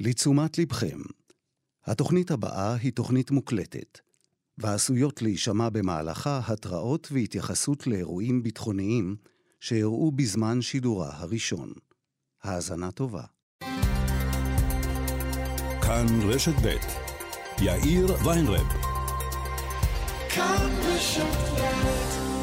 לתשומת לבכם. התוכנית הבאה היא תוכנית מוקלטת, ועשויות להישמע במהלכה התראות והתייחסות לאירועים ביטחוניים שאירעו בזמן שידורה הראשון. האזנה טובה. כאן רשת ב' יאיר ויינרב. כאן רשת ב'.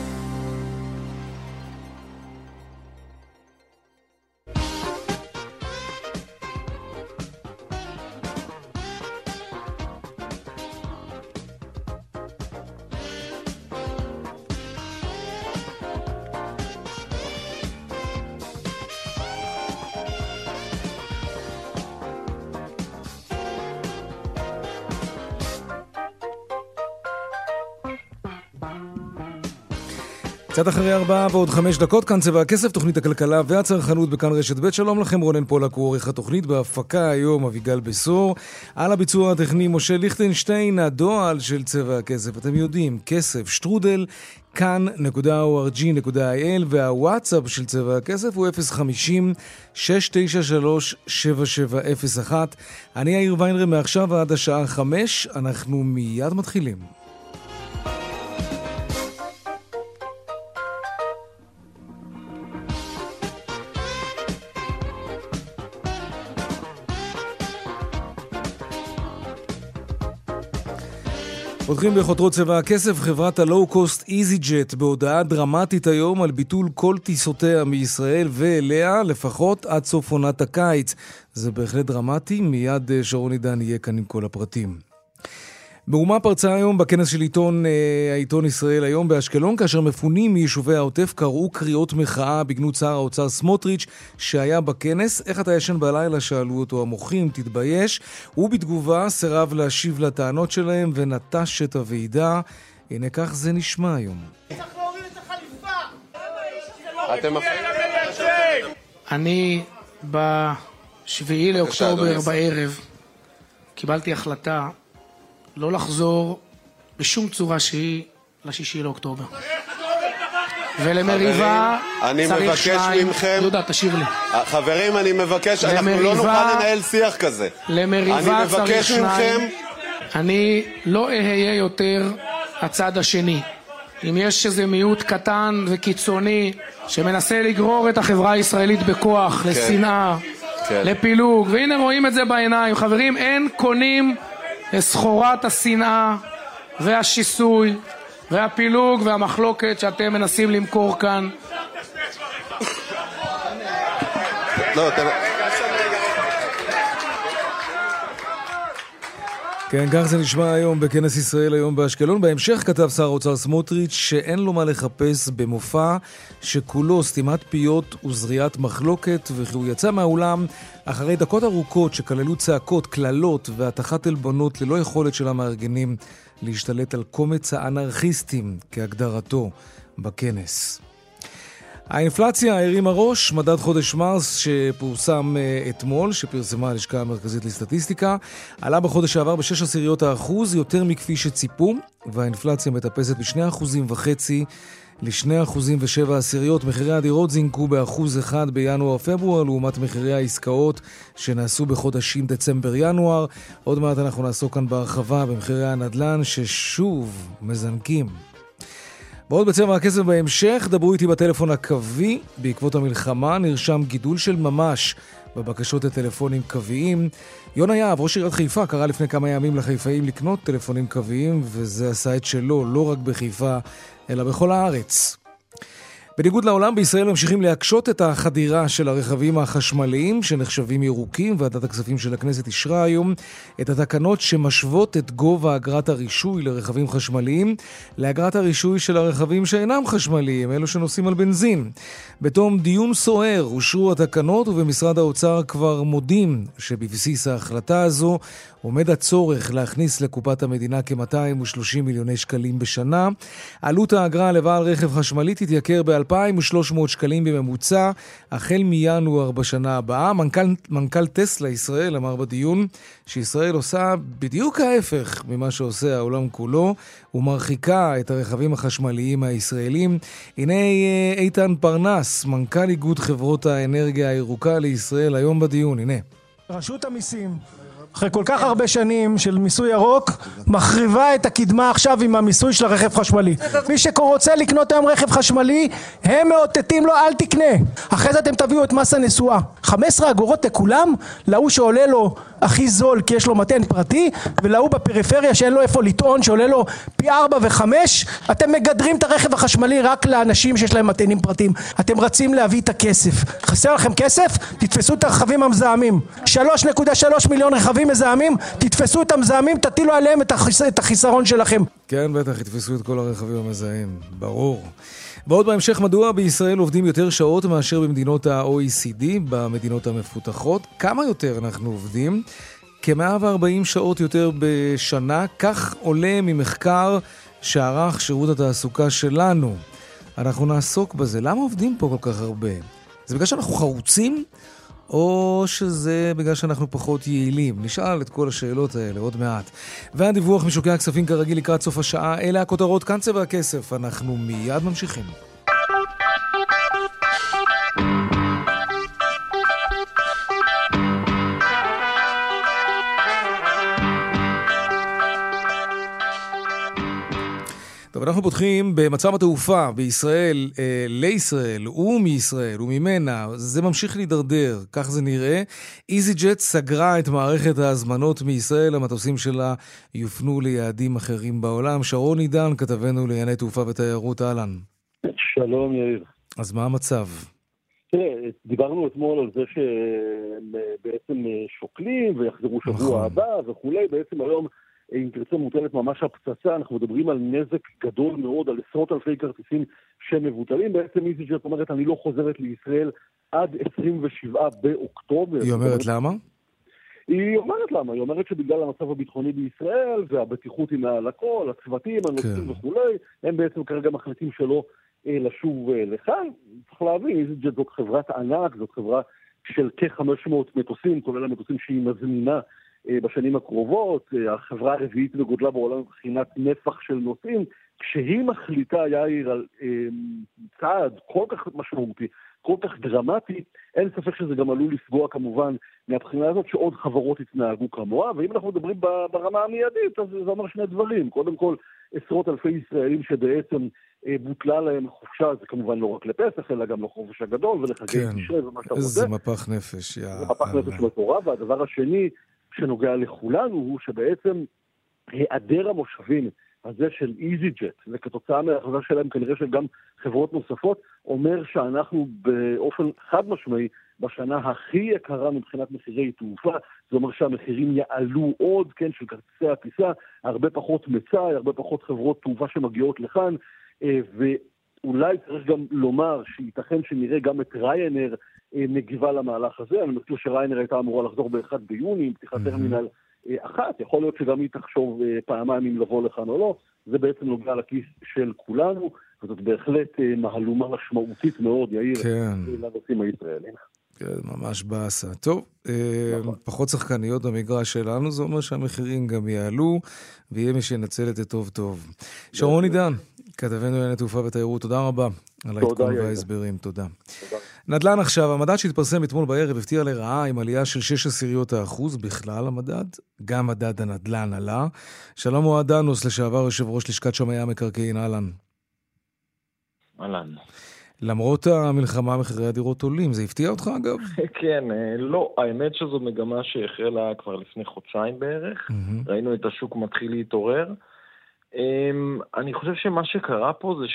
קצת אחרי 4 ועוד 5 דקות, כאן צבע הכסף, תוכנית הכלכלה והצרכנות בכאן רשת ב'. שלום לכם, רונן פולק הוא עורך התוכנית, בהפקה היום אביגל בסור, על הביצוע הטכני משה ליכטנשטיין. הדואל של צבע הכסף, אתם יודעים, כסף שטרודל כאן.org.il, והוואטסאפ של צבע הכסף הוא 050-693-7701. אני יאיר ויינרב, מעכשיו עד השעה 5, אנחנו מיד מתחילים. פותחים בחותרות צבע הכסף. חברת הלואו-קוסט EasyJet בהודעה דרמטית היום על ביטול כל טיסותיה מישראל ואליה, לפחות עד סוף עונת הקיץ. זה בהחלט דרמטי, מיד שרון עידן יהיה כאן עם כל הפרטים. מהומה פרצה היום בכנס של העיתון ישראל היום באשקלון, כאשר מפונים מיישובי העוטף קראו קריאות מחאה בגנות שר האוצר סמוטריץ' שהיה בכנס. איך אתה ישן בלילה? שאלו אותו המוחים, תתבייש. הוא בתגובה סירב להשיב לטענות שלהם ונטש את הוועידה. הנה כך זה נשמע היום. צריך להוריד את החליפה. אתם מפריעים. אני ב7 לאוקטובר בערב קיבלתי החלטה לא לחזור בשום צורה שהיא ל6 לאוקטובר. ולמריבה צריך שניים. מכם, יהודה, תשאיר לי. חברים, אני מבקש, אנחנו לא נוכל לנהל שיח כזה. למריבה צריך שניים. מכם. אני לא אהיה יותר הצד השני. אם יש איזה מיעוט קטן וקיצוני שמנסה לגרור את החברה הישראלית בכוח, לשנאה, לפילוג, והנה רואים את זה בעיניים. חברים, אין קונים לסחורת השנאה והשיסוי והפילוג והמחלוקת שאתם מנסים למכור כאן. כן, כך זה נשמע היום בכנס ישראל היום באשקלון. בהמשך כתב שר האוצר סמוטריץ' שאין לו מה לחפש במופע שכולו סתימת פיות וזריעת מחלוקת, וכי הוא יצא מהאולם אחרי דקות ארוכות שכללו צעקות, כללות והתחת עלבונות ללא יכולת של המארגנים להשתלט על קומץ האנרכיסטים כהגדרתו בכנס. האינפלציה הרימה ראש. מדד חודש מרס שפורסם אתמול, שפרסמה הלשכה המרכזית לסטטיסטיקה, עלה בחודש העבר ב6%, יותר מכפי שציפו, והאינפלציה מטפסת ב2.5% ל2.7%. מחירי הדירות זינקו ב1% בינואר-פברואר, לעומת מחירי העסקאות שנעשו בחודשים דצמבר-ינואר. עוד מעט אנחנו נעסוק כאן בהרחבה במחירי הנדל"ן ששוב מזנקים. ועוד בצבע הכסף בהמשך, דברו איתי בטלפון הקווי. בעקבות המלחמה נרשם גידול של ממש בבקשות לטלפונים קוויים. יונה יהב, ראש עיריית חיפה, קרא לפני כמה ימים לחיפאים לקנות טלפונים קוויים, וזה עשה את שלו, לא רק בחיפה, אלא בכל הארץ. בניגוד לעולם, בישראל ממשיכים להקשות את החדירה של הרכבים החשמליים שנחשבים ירוקים. ועדת הכספים של הכנסת אישרה היום את התקנות שמשוות את גובה אגרת הרישוי לרכבים חשמליים לאגרת הרישוי של הרכבים שאינם חשמליים, אלו שנוסעים על בנזין. בתום דיון סוער אושרו התקנות, ובמשרד האוצר כבר מודים שבבסיס ההחלטה הזו עומד הצורך להכניס לקופת המדינה כ-230 מיליוני שקלים בשנה. עלות האגרה לבעל רכב חשמלי תתייקר ב-2,300 שקלים בממוצע החל מינואר בשנה הבאה. מנכ"ל טסלה ישראל אמר בדיון שישראל עושה בדיוק ההפך ממה שעושה העולם כולו, ומרחיקה את הרכבים החשמליים הישראלים. הנה איתן פרנס, מנכ"ל איגוד חברות האנרגיה הירוקה לישראל, היום בדיון. הנה. רשות המיסים, אחרי כל כך הרבה שנים של מיסוי ירוק, מחריבה את הקדמה עכשיו עם המיסוי של הרכב חשמלי. מי שרוצה לקנות היום רכב חשמלי, הם מאותתים לו אל תקנה. אחרי זה אתם תביאו את מס הנסועה. 15 אגורות לכולם, להוא שעולה לו הכי זול כי יש לו מתן פרטי, ולהוא בפריפריה שאין לו איפה לטעון שעולה לו פי 4 ו5, אתם מגדרים את הרכב החשמלי רק לאנשים שיש להם מתנים פרטיים. אתם רצים להביא את הכסף. חסר לכם כסף? תתפסו את הרכבים המזהמים. 3.3 מיליון רכבים מזהמים, תתפסו את המזהמים, תטילו עליהם את החיסרון שלכם. כן, בטח, יתפסו את כל הרכבים המזהמים, ברור. ועוד בהמשך, מדוע בישראל עובדים יותר שעות מאשר במדינות ה-OECD, במדינות המפותחות? כמה יותר אנחנו עובדים? כ-140 שעות יותר בשנה, כך עולה ממחקר שערך שירות התעסוקה שלנו. אנחנו נעסוק בזה. למה עובדים פה כל כך הרבה? זה בגלל שאנחנו חרוצים? או שזה בגלל שאנחנו פחות יעילים? נשאל את כל השאלות האלה עוד מעט. והדיווח משוקי הכספים כרגיל לקראת סוף השעה. אלה הכותרות, כאן צבע הכסף. אנחנו מיד ממשיכים. טוב, אנחנו פותחים במצב התעופה בישראל, לישראל ומישראל וממנה. זה ממשיך להידרדר, כך זה נראה. EasyJet סגרה את מערכת ההזמנות מישראל, המטוסים שלה יופנו ליעדים אחרים בעולם. שרון עידן, כתבנו לענייני תעופה ותיירות, אהלן. שלום יאיר. אז מה המצב? תראה, דיברנו אתמול על זה שהם בעצם שוקלים ויחזרו שבוע הבא וכולי. בעצם היום, אם תרצה, מוטלת ממש הפצצה. אנחנו מדברים על נזק גדול מאוד, על עשרות אלפי כרטיסים שמבוטלים. בעצם EasyJet אומרת, אני לא חוזרת לישראל עד 27 באוקטובר. היא אומרת למה? היא אומרת שבגלל המצב הביטחוני בישראל, והבטיחות היא מעל הכל, הצוותים, הנושאים וכולי, הם בעצם כרגע מחליטים שלא לשוב לכאן. צריך להבין, EasyJet זאת חברת ענק, זאת חברה של כ-500 מטוסים, כולל המטוסים שהיא מזמינה בשנים הקרובות, החברה הרביעית בגודלה בעולם מבחינת נפח של נוסעים. כשהיא מחליטה, יאיר, על צעד כל כך משמעותי, כל כך דרמטי, אין ספק שזה גם עלול לפגוע כמובן מהבחינה הזאת שעוד חברות יתנהגו כמוה. ואם אנחנו מדברים ברמה המיידית, אז זה אומר שני דברים. קודם כל, עשרות אלפי ישראלים שבעצם בוטלה להם חופשה, זה כמובן לא רק לפסח, אלא גם לחופש הגדול ולחגי תשרי ומה שאתה רוצה. זה מפח נפש. זה מפח נפש מטורף. והדבר השני שנוגע לכולנו הוא שבעצם היעדר המושבים הזה של EasyJet, וכתוצאה מההחלטה שלהם כנראה שגם חברות נוספות, אומר שאנחנו באופן חד משמעי בשנה הכי יקרה מבחינת מחירי תעופה. זה אומר שהמחירים יעלו עוד, כן, של כרטיסי הטיסה, הרבה פחות מצאי, הרבה פחות חברות תעופה שמגיעות לכאן, ואולי צריך גם לומר שייתכן שנראה גם את ריינר מגיבה למהלך הזה. אני מזכיר שריינר הייתה אמורה לחזור ב-1 ביוני עם פתיחת טרמינל 1, יכול להיות שגם היא תחשוב פעמיים אם לבוא לכאן או לא. זה בעצם נוגע לכיס של כולנו, וזאת בהחלט מהלומה משמעותית מאוד, יאיר, לנושאים הישראלים. כן, ממש בעשה. טוב, פחות שחקניות במגרש שלנו, זה אומר שהמחירים גם יעלו, ויהיה מי שינצל את זה טוב טוב. שרון עידן, כתבנו לענייני תעופה ותיירות, תודה רבה על העדכון וההסברים, תודה. נדל"ן עכשיו, המדד שהתפרסם אתמול בערב הפתיע לרעה עם עלייה של 0.6% בכלל המדד, גם מדד הנדל"ן עלה. שלום אוהד דנוס, לשעבר יושב ראש לשכת שמאי המקרקעין, אהלן. אהלן. למרות המלחמה מחירי הדירות עולים, זה הפתיע אותך אגב? כן, לא, האמת שזו מגמה שהחלה כבר לפני חודשיים בערך, ראינו את השוק מתחיל להתעורר. אני חושב שמה שקרה פה זה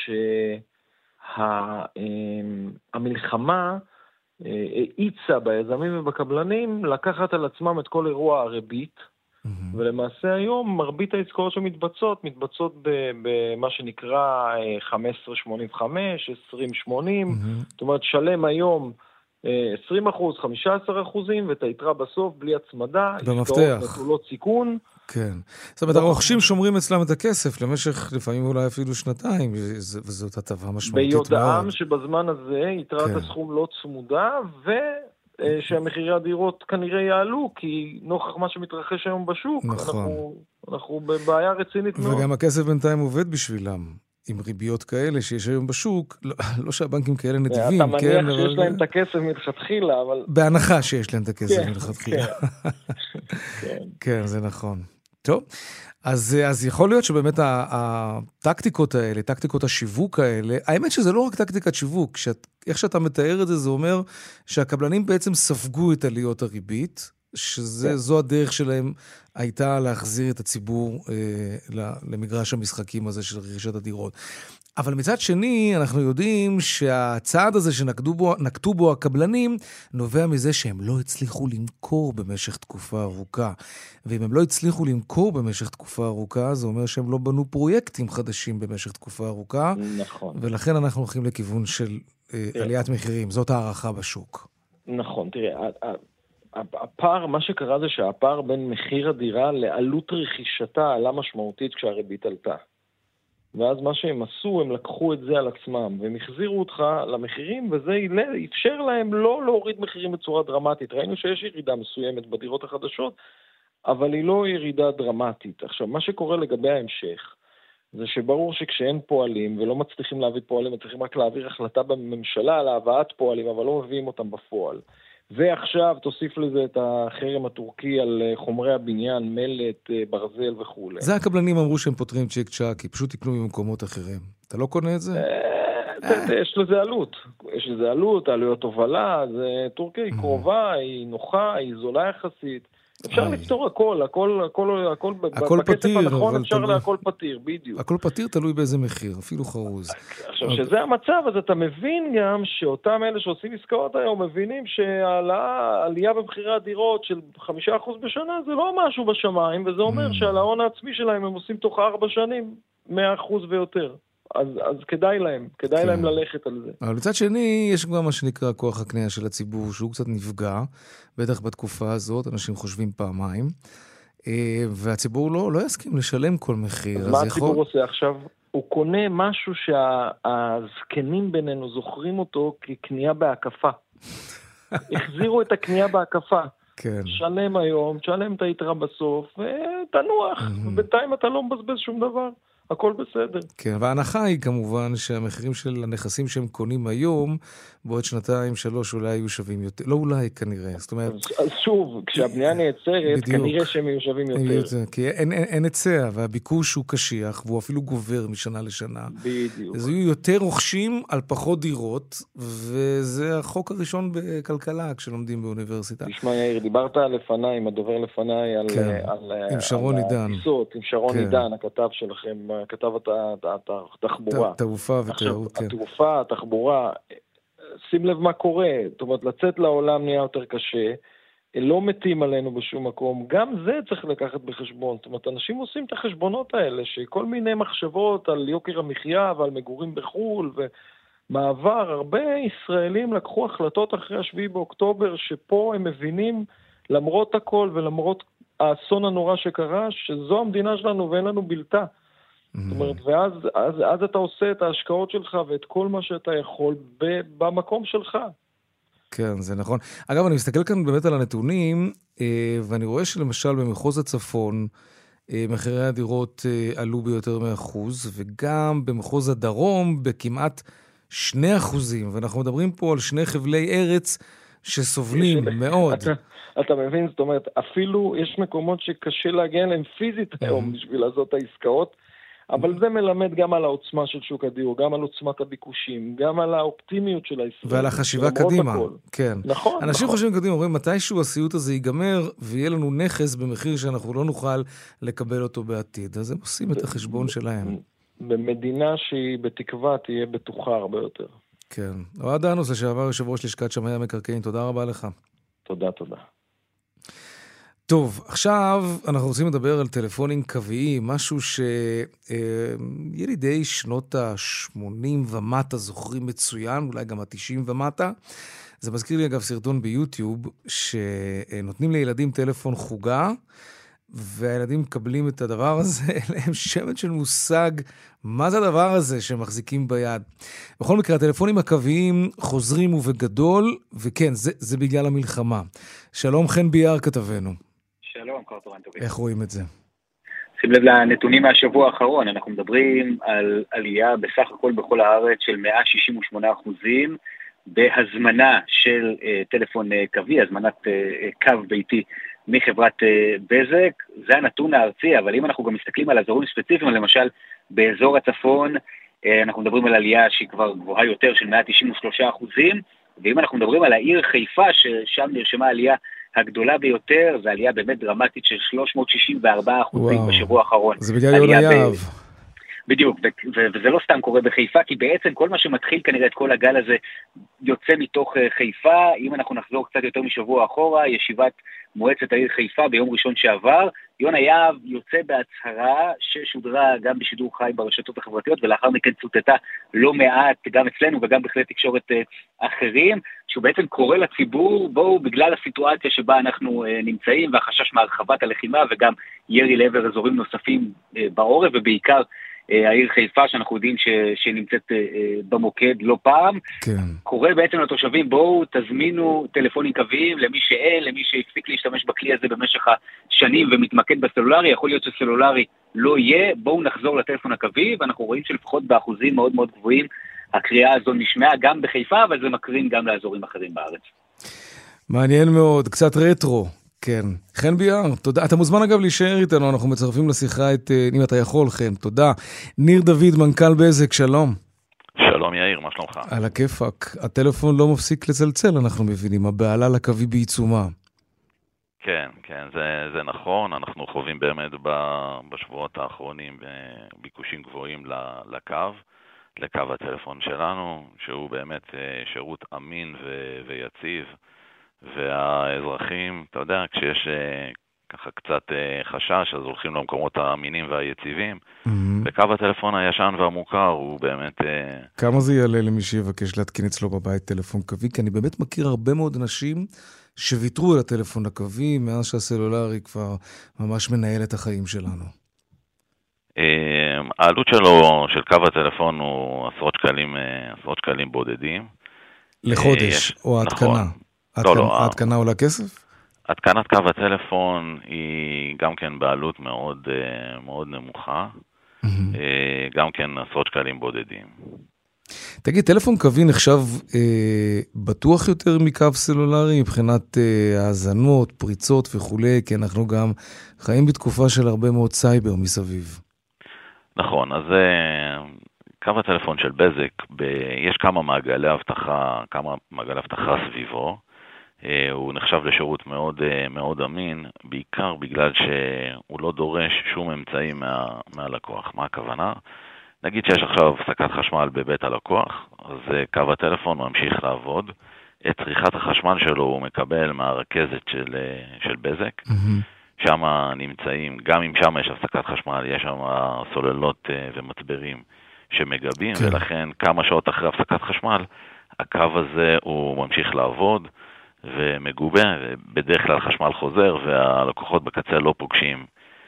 שהמלחמה האיצה ביזמים ובקבלנים לקחת על עצמם את כל אירוע הריבית, ולמעשה היום מרבית העסקאות שמתבצעות, במה שנקרא 15.85, 20.80, זאת אומרת שלם היום 20%, 15%, ואת היתרה בסוף בלי הצמדה, במפתח. נטולות סיכון. כן. זאת אומרת, הרוכשים שומרים אצלם את הכסף למשך לפעמים אולי אפילו שנתיים, וזאת הטבה משמעותית מאוד. ביודעם שבזמן הזה יתרת הסכום לא צמודה, שהמחירי הדירות כנראה יעלו, כי נוכח מה שמתרחש היום בשוק, אנחנו בבעיה רצינית מאוד. וגם הכסף בינתיים עובד בשבילם. עם ריביות כאלה שיש היום בשוק, לא שהבנקים כאלה נדיבים. אתה מניח שיש להם את הכסף מלכתחילה, אבל... בהנחה שיש להם את הכסף מלכתחילה. כן, זה נכון. טוב, אז יכול להיות שבאמת הטקטיקות האלה, טקטיקות השיווק האלה, האמת שזה לא רק טקטיקת שיווק, איך שאתה מתאר את זה, זה אומר שהקבלנים בעצם ספגו את עליות הריבית, שזו הדרך שלהם הייתה להחזיר את הציבור למגרש המשחקים הזה של רכישת הדירות. אבל מצד שני, אנחנו יודעים שהצעד הזה שנקטו בו הקבלנים, נובע מזה שהם לא הצליחו למכור במשך תקופה ארוכה. ואם הם לא הצליחו למכור במשך תקופה ארוכה, זה אומר שהם לא בנו פרויקטים חדשים במשך תקופה ארוכה. נכון. ולכן אנחנו הולכים לכיוון של עליית מחירים. זאת הערכה בשוק. נכון, תראה, הפער, מה שקרה זה שהפער בין מחיר הדירה לעלות רכישתה עלה משמעותית כשהריבית עלתה. ואז מה שהם עשו, הם לקחו את זה על עצמם, והם החזירו אותך למחירים, וזה אפשר להם לא להוריד מחירים בצורה דרמטית. ראינו שיש ירידה מסוימת בדירות החדשות, אבל היא לא ירידה דרמטית. עכשיו, מה שקורה לגבי ההמשך, זה שברור שכשאין פועלים, ולא מצליחים להביא פועלים, מצליחים רק להעביר החלטה בממשלה על הבאת פועלים, אבל לא מביאים אותם בפועל. ועכשיו תוסיף לזה את החרם הטורקי על חומרי הבניין, מלט, ברזל וכו'. זה הקבלנים אמרו שהם פותרים צ'יק צ'ק, כי פשוט יקנו ממקומות אחרים. אתה לא קונה את זה? יש לזה עלות. יש לזה עלות, עלויות הובלה, זה טורקיה היא קרובה, היא נוחה, היא זולה יחסית. אפשר לפתור הכל בכסף הנכון, אפשר להכל פתיר, בדיוק. הכל פתיר תלוי באיזה מחיר, אפילו חרוז. עכשיו, שזה המצב, אז אתה מבין גם שאותם אלה שעושים עסקאות היום, מבינים שהעלייה במחירי הדירות של 5% בשנה, זה לא משהו בשמיים, וזה אומר שעל ההון העצמי שלהם הם עושים תוך 4 שנים 100% ויותר. אז כדאי להם ללכת על זה. אבל מצד שני, יש גם מה שנקרא כוח הקנייה של הציבור, שהוא קצת נפגע, בטח בתקופה הזאת, אנשים חושבים פעמיים, והציבור לא יסכים לשלם כל מחיר. אז מה הציבור עושה עכשיו? הוא קונה משהו שהזקנים בינינו זוכרים אותו כקנייה בהקפה. החזירו את הקנייה בהקפה. כן. שלם היום, שלם את היתרה בסוף, ותנוח. ובינתיים אתה לא מבזבז שום דבר. הכל בסדר. כן, וההנחה היא כמובן שהמחירים של הנכסים שהם קונים היום, בעוד 2-3 אולי יהיו שווים יותר. לא אולי, כנראה. זאת אומרת... אז שוב, כשהבנייה נעצרת, כנראה שהם יהיו שווים יותר. כי אין היצע, והביקוש הוא קשיח, והוא אפילו גובר משנה לשנה. בדיוק. אז יהיו יותר רוכשים על פחות דירות, וזה החוק הראשון בכלכלה, כשלומדים באוניברסיטה. תשמע, יאיר, דיברת לפניי, עם הדובר לפניי, על עם שרון עידן. עם שרון עידן, הכתב שלכם, כתב התחבורה. תעופה ותיירות, כן. התעופה, התחבורה, שים לב מה קורה, זאת אומרת, לצאת לעולם נהיה יותר קשה, לא מתים עלינו בשום מקום, גם זה צריך לקחת בחשבון, זאת אומרת, אנשים עושים את החשבונות האלה, שכל מיני מחשבות על יוקר המחיה ועל מגורים בחול ומעבר, הרבה ישראלים לקחו החלטות אחרי 7 באוקטובר, שפה הם מבינים, למרות הכל ולמרות האסון הנורא שקרה, שזו המדינה שלנו ואין לנו בלתה. זאת אומרת, ואז אתה עושה את ההשקעות שלך ואת כל מה שאתה יכול במקום שלך. כן, זה נכון. אגב, אני מסתכל כאן באמת על הנתונים, ואני רואה שלמשל במחוז הצפון, מחירי הדירות עלו ביותר מ1%, וגם במחוז הדרום בכמעט 2%, ואנחנו מדברים פה על 2 חבלי ארץ שסובלים מאוד. אתה מבין, זאת אומרת, אפילו יש מקומות שקשה להגיע להם פיזית היום בשביל לעשות את העסקאות, אבל זה מלמד גם על העוצמה של שוק הדיור, גם על עוצמת הביקושים, גם על האופטימיות של הישראל. ועל החשיבה קדימה. כן. נכון. אנשים חושבים קדימה, אומרים, מתישהו הסיוט הזה ייגמר, ויהיה לנו נכס במחיר שאנחנו לא נוכל לקבל אותו בעתיד. אז הם עושים את החשבון שלהם. במדינה שהיא בתקווה תהיה בטוחה הרבה יותר. כן. אוהד דאנוס, לשעבר יושב ראש לשכת שמאי המקרקעין, תודה רבה לך. תודה. טוב, עכשיו אנחנו רוצים לדבר על טלפונים קוויים, משהו שילידי שנות ה-80 ומטה זוכרים מצוין, אולי גם ה-90 ומטה. זה מזכיר לי אגב סרטון ביוטיוב, שנותנים לילדים טלפון חוגה, והילדים מקבלים את הדבר הזה, להם שמץ של מושג, מה זה הדבר הזה שמחזיקים ביד. בכל מקרה, הטלפונים הקוויים חוזרים ובגדול, וכן, זה בגלל המלחמה. שלום חן ביאר כתבנו. שלום, קורטורן טובים. איך רואים את זה? שים לב לנתונים מהשבוע האחרון, אנחנו מדברים על עלייה בסך הכל בכל הארץ של 168% בהזמנה של טלפון קווי, הזמנת קו ביתי מחברת בזק. זה הנתון הארצי, אבל אם אנחנו גם מסתכלים על אזורים ספציפיים, למשל באזור הצפון, אנחנו מדברים על עלייה שהיא כבר גבוהה יותר של 193%, ואם אנחנו מדברים על העיר חיפה, ששם נרשמה עלייה הגדולה ביותר, זו עלייה באמת דרמטית של 364% בשבוע האחרון. זה בגלל יונה יהב. בדיוק, וזה לא סתם קורה בחיפה, כי בעצם כל מה שמתחיל כנראה את כל הגל הזה יוצא מתוך חיפה. אם אנחנו נחזור קצת יותר משבוע אחורה, ישיבת מועצת העיר חיפה ביום ראשון שעבר, יונה יהב יוצא בהצהרה ששודרה גם בשידור חי ברשתות החברתיות, ולאחר מכן צוטטה לא מעט גם אצלנו וגם בכלי תקשורת אחרים, שהוא בעצם קורא לציבור, בואו בגלל הסיטואציה שבה אנחנו נמצאים והחשש מהרחבת הלחימה וגם ירי לעבר אזורים נוספים בעורף, ובעיקר העיר חיפה שאנחנו יודעים שנמצאת במוקד לא פעם, כן. קורא בעצם לתושבים, בואו תזמינו טלפונים קוויים למי שאין, למי שהפסיק להשתמש בכלי הזה במשך השנים ומתמקד בסלולרי, יכול להיות שסלולרי לא יהיה, בואו נחזור לטלפון הקווי, ואנחנו רואים שלפחות באחוזים מאוד מאוד גבוהים הקריאה הזו נשמעה גם בחיפה, אבל זה מקרין גם לאזורים אחרים בארץ. מעניין מאוד, קצת רטרו. כן. חן ביאר, תודה. אתה מוזמן אגב להישאר איתנו, אנחנו מצרפים לשיחה את, אם אתה יכול, חן, תודה. ניר דוד, מנכ"ל בזק, שלום. שלום יאיר, מה שלומך? על הכיפק. הטלפון לא מפסיק לצלצל, אנחנו מבינים, הבעלה לקווי בעיצומה. כן, זה נכון, אנחנו חווים באמת בשבועות האחרונים ביקושים גבוהים לקו הטלפון שלנו, שהוא באמת שירות אמין ויציב, והאזרחים, אתה יודע, כשיש ככה קצת חשש, אז הולכים למקומות האמינים והיציבים, וקו הטלפון הישן והמוכר הוא באמת... כמה זה יעלה למי שיבקש להתקין אצלו בבית טלפון קווי? כי אני באמת מכיר הרבה מאוד אנשים שוויתרו על הטלפון הקווי, מאז שהסלולרי כבר ממש מנהל את החיים שלנו. העלות שלו, של קו הטלפון, הוא עשרות שקלים בודדים. לחודש, או ההתקנה? לא. ההתקנה עולה כסף? התקנת קו הטלפון היא גם כן בעלות מאוד, מאוד נמוכה, גם כן עשרות שקלים בודדים. תגיד, טלפון קווי נחשב בטוח יותר מקו סלולרי מבחינת האזנות, פריצות וכו', כי אנחנו גם חיים בתקופה של הרבה מאוד סייבר מסביב. נכון, אז קו הטלפון של בזק, יש כמה מעגלי אבטחה סביבו, הוא נחשב לשירות מאוד, מאוד אמין, בעיקר בגלל שהוא לא דורש שום אמצעי מהלקוח. מה הכוונה? נגיד שיש עכשיו הפסקת חשמל בבית הלקוח, אז קו הטלפון ממשיך לעבוד. את צריכת החשמל שלו הוא מקבל מהרכזת של בזק, שם נמצאים, גם אם שם יש הפסקת חשמל, יש שם סוללות ומצברים שמגבים, ולכן כמה שעות אחרי הפסקת חשמל, הקו הזה הוא ממשיך לעבוד ומגובה, בדרך כלל חשמל חוזר, והלקוחות בקצה לא פוגשים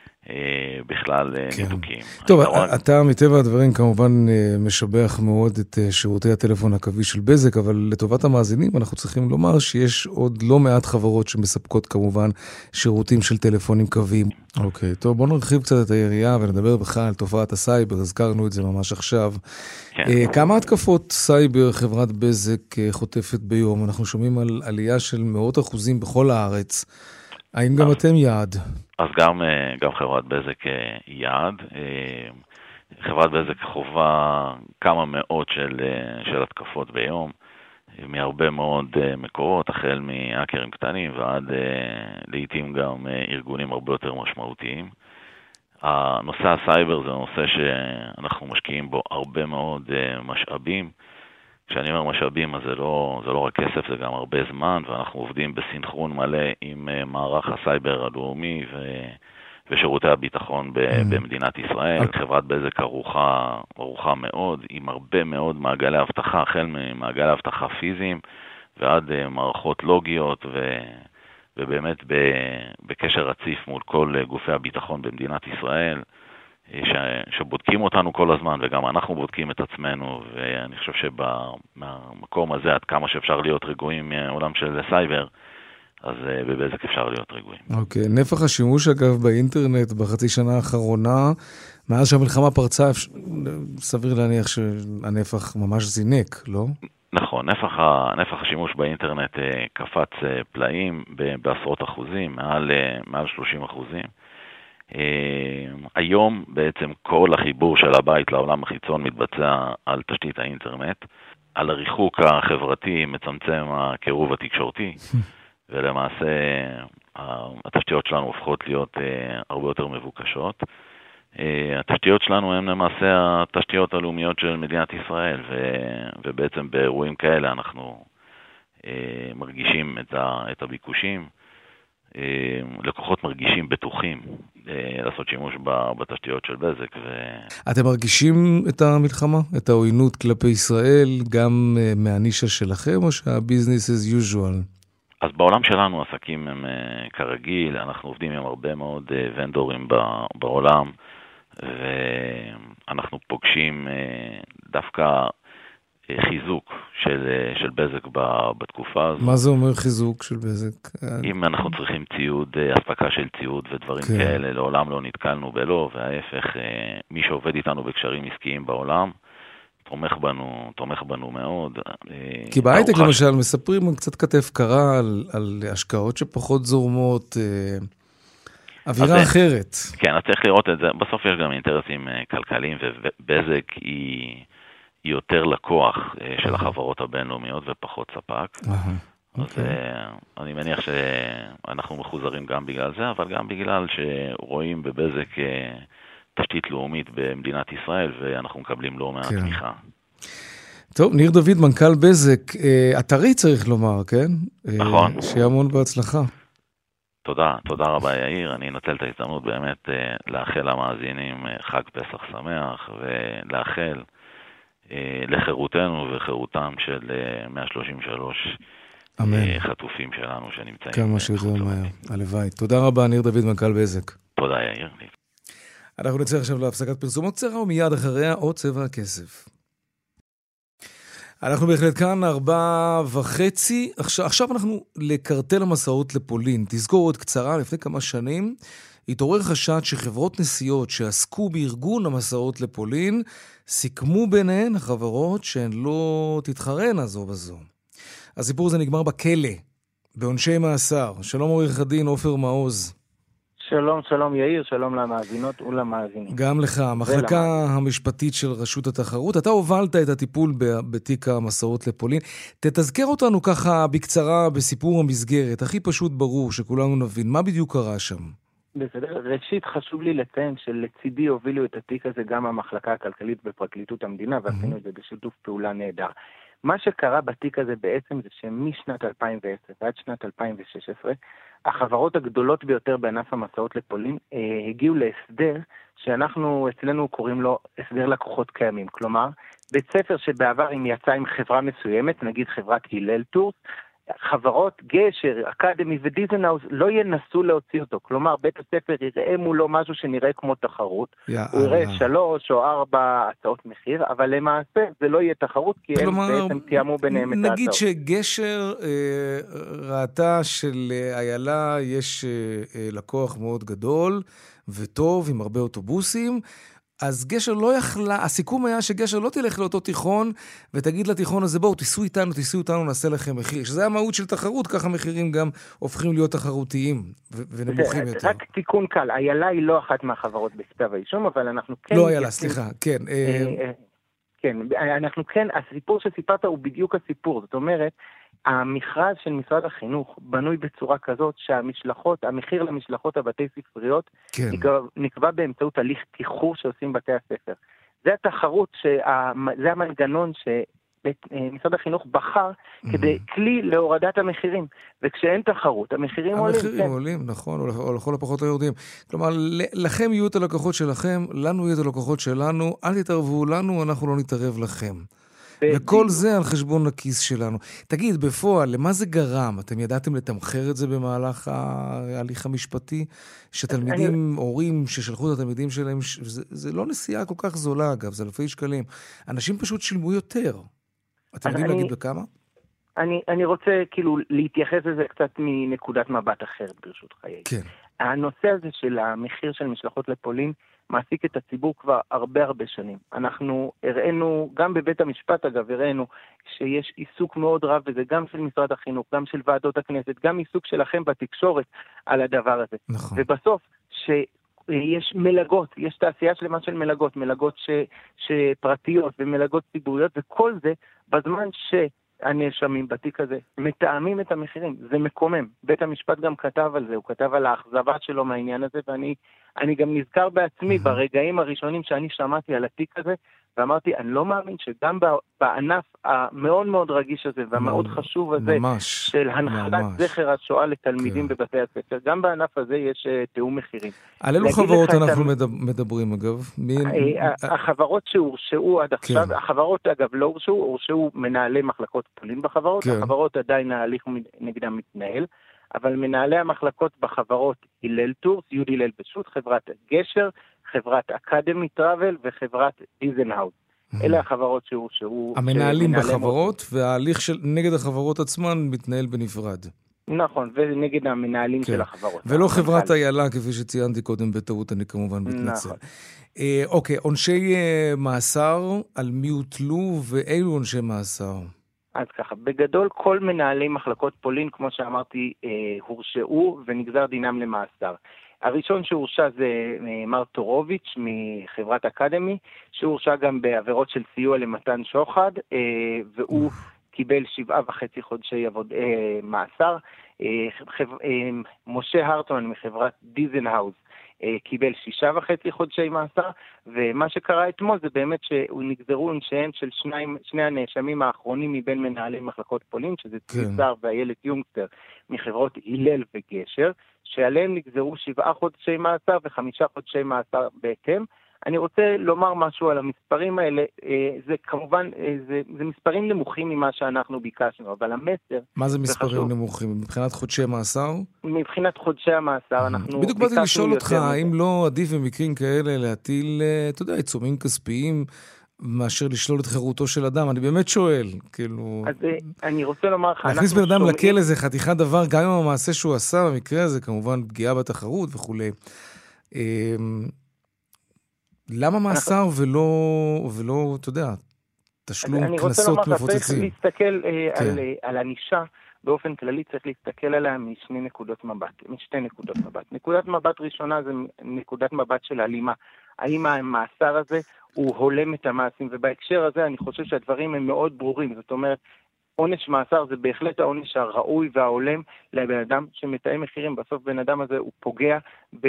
בכלל ניתוקים. טוב, אתה מטבע הדברים כמובן משבח מאוד את שירותי הטלפון הקווי של בזק, אבל לטובת המאזינים אנחנו צריכים לומר שיש עוד לא מעט חברות שמספקות כמובן שירותים של טלפונים קוויים. אוקיי, טוב, בואו נרחיב קצת את היריעה ונדבר בכלל על תופעת הסייבר, הזכרנו את זה ממש עכשיו. כמה התקפות סייבר חברת בזק חוטפת ביום? אנחנו שומעים על עלייה של מאות אחוזים בכל הארץ. האם גם אתם יעד? אז גם חברת בזק יעד. חברת בזק חובה כמה מאות של התקפות ביום, מהרבה מאוד מקורות, החל מהאקרים קטנים ועד לעתים גם ארגונים הרבה יותר משמעותיים. הנושא הסייבר זה נושא שאנחנו משקיעים בו הרבה מאוד משאבים. כשאני אומר משאבים, אז זה לא רק כסף, זה גם הרבה זמן, ואנחנו עובדים בסינכרון מלא עם מערך הסייבר הלאומי ושירותי הביטחון במדינת ישראל. חברת בזק ערוכה מאוד, עם הרבה מאוד מעגלי אבטחה, החל ממעגלי אבטחה פיזיים ועד מערכות לוגיות, ובאמת בקשר רציף מול כל גופי הביטחון במדינת ישראל, שבודקים אותנו כל הזמן, וגם אנחנו בודקים את עצמנו, ואני חושב שבמקום הזה, עד כמה שאפשר להיות רגועים מעולם של סייבר, אז בבזק אפשר להיות רגועים. אוקיי, נפח השימוש אגב באינטרנט בחצי שנה האחרונה, מאז שהמלחמה פרצה, סביר להניח שהנפח ממש זינק, לא? נכון, נפח השימוש באינטרנט קפץ פלאים בעשרות אחוזים, מעל 30%. היום בעצם כל החיבור של הבית לעולם החיצון מתבצע על תשתית האינטרנט, על הריחוק החברתי מצמצם הקירוב התקשורתי, ולמעשה התשתיות שלנו הופכות להיות הרבה יותר מבוקשות. התשתיות שלנו הן למעשה התשתיות הלאומיות של מדינת ישראל, ובעצם באירועים כאלה אנחנו מרגישים את הביקושים. לקוחות מרגישים בטוחים לעשות שימוש בתשתיות של בזק. אתם מרגישים את המלחמה, את העוינות כלפי ישראל, גם מהנישה שלכם, או שהביזנס as usual? אז בעולם שלנו עסקים הם כרגיל, אנחנו עובדים עם הרבה מאוד ונדורים בעולם, ואנחנו פוגשים דווקא חיזוק של בזק בתקופה הזאת. מה זה אומר חיזוק של בזק? אם אנחנו צריכים ציוד, אספקה של ציוד ודברים כאלה, לעולם לא נתקלנו בלא, וההפך, מי שעובד איתנו בקשרים עסקיים בעולם, תומך בנו מאוד. כי בהייטק למשל מספרים קצת כתף קרה על השקעות שפחות זורמות, אווירה אחרת. כן, אז צריך לראות את זה. בסוף יש גם אינטרסים כלכליים, ובזק היא יותר לקוח של החברות הבינלאומיות ופחות ספק. אז אני מניח שאנחנו מחוזרים גם בגלל זה, אבל גם בגלל שרואים בבזק תשתית לאומית במדינת ישראל, ואנחנו מקבלים לא מעט תמיכה. טוב, ניר דוד, מנכ"ל בזק, אתרי צריך לומר, כן? נכון. שיהיה המון בהצלחה. תודה רבה יאיר, אני אנצל את ההזדמנות באמת לאחל למאזינים חג פסח שמח, ולאחל לחירותנו וחירותם של 133 חטופים שלנו שנמצאים. כמה שיותר מהר, הלוואי. תודה רבה, ניר דוד, מנכ"ל בזק. תודה יאיר. אנחנו נצא עכשיו להפסקת פרסומות קצרה, ומיד אחריה עוד צבע הכסף. אנחנו בהחלט כאן 4:30. עכשיו אנחנו לקרטל המסעות לפולין. תזכור עוד קצרה, לפני כמה שנים התעורר חשד שחברות נסיעות שעסקו בארגון המסעות לפולין סיכמו ביניהן החברות שהן לא תתחרנה זו בזו. הסיפור הזה נגמר בכלא, בעונשי מאסר. שלום עורך הדין עופר מעוז. שלום יאיר, שלום למאזינות ולמאזינים. גם לך, המחלקה המשפטית של רשות התחרות, אתה הובלת את הטיפול בתיק המסעות לפולין. תתזכר אותנו ככה בקצרה בסיפור המסגרת, הכי פשוט ברור שכולנו נבין, מה בדיוק קרה שם? בסדר, ראשית חשוב לי לציין שלצידי הובילו את התיק הזה גם המחלקה הכלכלית בפרקליטות המדינה, ועשינו את זה בשיתוף פעולה נהדר. מה שקרה בתיק הזה בעצם זה שמשנת 2010 ועד שנת 2016, החברות הגדולות ביותר בענף המסעות לפולין הגיעו להסדר שאנחנו אצלנו קוראים לו הסדר לקוחות קיימים. כלומר, בית ספר שבעבר אם יצא עם חברה מסוימת, נגיד חברת הלל טורס, חברות גשר, אקדמי ודיזנהאוז לא ינסו להוציא אותו. כלומר, בית הספר יראה מולו משהו שנראה כמו תחרות. הוא יראה 3 או 4 הצעות מחיר, אבל למעשה זה לא יהיה תחרות, כי הם בעצם תיאמו ביניהם את ההצעות. נגיד שגשר ראתה של איילה יש לקוח מאוד גדול וטוב, עם הרבה אוטובוסים, אז גשר לא יכלה, הסיכום היה שגשר לא תלך לאותו תיכון ותגיד לתיכון הזה, בואו תיסעו איתנו, נעשה לכם מחיר. שזה המהות של תחרות, ככה מחירים גם הופכים להיות תחרותיים ונמוכים יותר. רק תיקון קל, איילה היא לא אחת מהחברות בכתב האישום, אבל אנחנו כן... לא איילה, סליחה, כן. כן, אנחנו כן, הסיפור שסיפרת הוא בדיוק הסיפור, זאת אומרת, המכרז של משרד החינוך בנוי בצורה כזאת המחיר למשלחות הבתי ספריות נקבע באמצעות הליך תיחור שעושים בתי הספר. זה התחרות, זה המנגנון שמשרד החינוך בחר כדי כלי להורדת המחירים. וכשאין תחרות, המחירים עולים. המחירים עולים, נכון, או לכל הפחות לא יורדים. כלומר, לכם יהיו את הלקוחות שלכם, לנו יהיו את הלקוחות שלנו, אל תתערבו לנו, אנחנו לא נתערב לכם. וכל זה על חשבון הכיס שלנו. תגיד, בפועל, למה זה גרם? אתם ידעתם לתמחר את זה במהלך ההליך המשפטי? שתלמידים, הורים ששלחו את התלמידים שלהם, זה לא נסיעה כל כך זולה, אגב, זה אלפי שקלים. אנשים פשוט שילמו יותר. אתם יודעים להגיד בכמה? אני רוצה כאילו להתייחס לזה קצת מנקודת מבט אחרת ברשותך. כן. הנושא הזה של המחיר של משלחות לפולין מעסיק את הציבור כבר הרבה שנים. אנחנו הראינו, גם בבית המשפט אגב, הראינו שיש עיסוק מאוד רב, וזה גם של משרד החינוך, גם של ועדות הכנסת, גם עיסוק שלכם בתקשורת על הדבר הזה. נכון. ובסוף, יש מלגות, יש תעשייה שלמה של מלגות שפרטיות ומלגות ציבוריות, וכל זה בזמן הנאשמים בתיק הזה מתאמים את המחירים. זה מקומם. בית המשפט גם כתב על זה, הוא כתב על האכזבה שלו מהעניין הזה, ואני גם נזכר בעצמי ברגעים הראשונים שאני שמעתי על התיק הזה, ואמרתי, אני לא מאמין שגם בענף המאוד מאוד רגיש הזה, והמאוד חשוב הזה, של הנחלת זכר השואה לתלמידים בבתי הספר, גם בענף הזה יש תיאום מחירים. על אלו חברות אנחנו מדברים אגב? החברות שהורשעו עד עכשיו, החברות אגב לא הורשעו מנהלי מחלקות פולין בחברות, החברות עדיין ההליך נגדם מתנהל, אבל מנהלי המחלקות בחברות הלל טורס, יהודי הלל פשוט, חברת גשר, חברת אקדמי טראבל וחברת דיזנהאוז. אלה החברות שהוא... המנהלים בחברות, וההליך נגד החברות עצמן מתנהל בנפרד. נכון, ונגד המנהלים של החברות. ולא חברת איילה, כפי שציינתי קודם בטעות, אני כמובן מתנצל. אוקיי, עונשי מאסר, על מי הוטלו ואילו עונשי מאסר? אז ככה, בגדול כל מנהלי מחלקות פולין, כמו שאמרתי, הורשעו ונגזר דינם למאסר. הראשון שהורשע זה מר טורוביץ' מחברת אקדמי, שהורשע גם בעבירות של סיוע למתן שוחד, והוא קיבל 7.5 חודשי מאסר. משה הרטמן מחברת דיזנהאוז קיבל 6.5 חודשי מאסר, ומה שקרה אתמול זה באמת שנגזרו עונשיהם של שני הנאשמים האחרונים מבין מנהלי מחלקות פולין, שזה צביסר ואיילת יונגסטר מחברות הלל וגשר, שעליהם נגזרו 7 חודשי מאסר ו5 חודשי מאסר בהתאם. אני רוצה לומר משהו על המספרים האלה, זה כמובן, זה מספרים נמוכים ממה שאנחנו ביקשנו, אבל המסר... מה זה מספרים נמוכים? מבחינת חודשי מאסר? מבחינת חודשי המאסר, אנחנו... בדיוק באתי לשאול אותך, האם לא עדיף במקרים כאלה להטיל, אתה יודע, עיצומים כספיים, מאשר לשלול את חירותו של אדם? אני באמת שואל, כאילו... אז אני רוצה לומר לך... להכניס בן אדם לכלא זה חתיכת דבר, גם אם המעשה שהוא עשה, במקרה הזה כמובן פגיעה בתחרות וכו'. למה מאסר ולא, אתה יודע, תשלום קנסות מפוצצים? אני רוצה לומר, צריך להסתכל על ענישה, באופן כללי צריך להסתכל עליה משתי נקודות מבט. נקודת מבט ראשונה זה נקודת מבט של הלימה. האם המאסר הזה הוא הולם את המעשים, ובהקשר הזה אני חושב שהדברים הם מאוד ברורים. זאת אומרת, עונש מאסר זה בהחלט העונש הראוי וההולם לבן אדם שמתאם מחירים. בסוף בן אדם הזה הוא פוגע